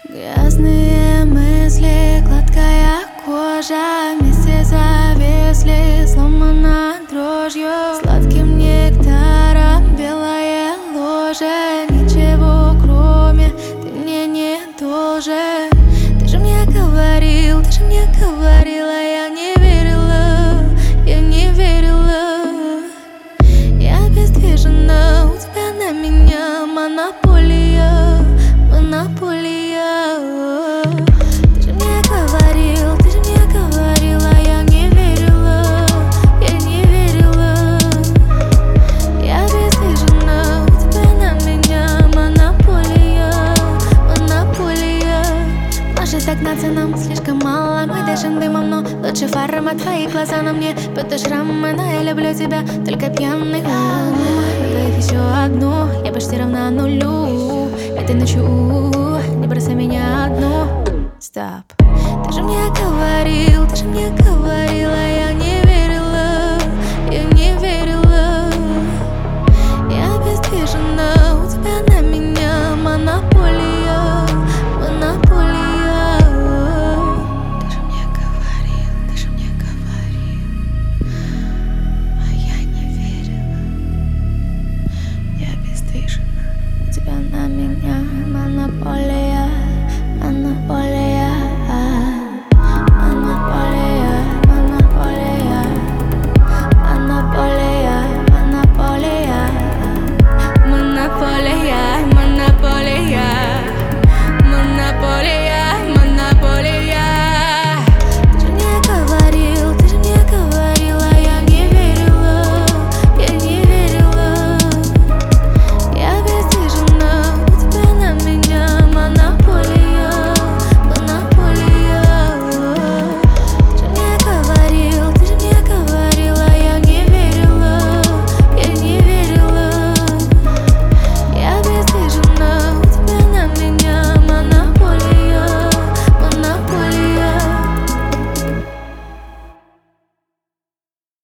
Грязные мысли, гладкая кожа, вместе зависли, сломана дрожью. Сладким нектаром белое ложе, ничего кроме ты мне не должен. Ты же мне говорил, ты же мне говорила, я не верила, я не верила. Я обездвижена, у тебя на меня монополия, монополия. Ты же мне говорил, ты же мне говорила, я не верила, я не верила. Я обездвижена, у тебя на меня монополия, монополия. Может догнаться нам слишком мало, мы дышим дымом, но лучше фарма. Твои глаза на мне, будто шрамы, но я люблю тебя, только пьяный. Добавь еще одну, я почти равна нулю. Этой ночью не бросай меня одну. Стоп. Ты же мне говорил, ты же мне говорила, я не верила, я не верила. Я обездвижена, у тебя на меня монополия, монополия. Ты же мне говорил, ты же мне говорил, а я не верила. Я обездвижена, у тебя на меня монополия.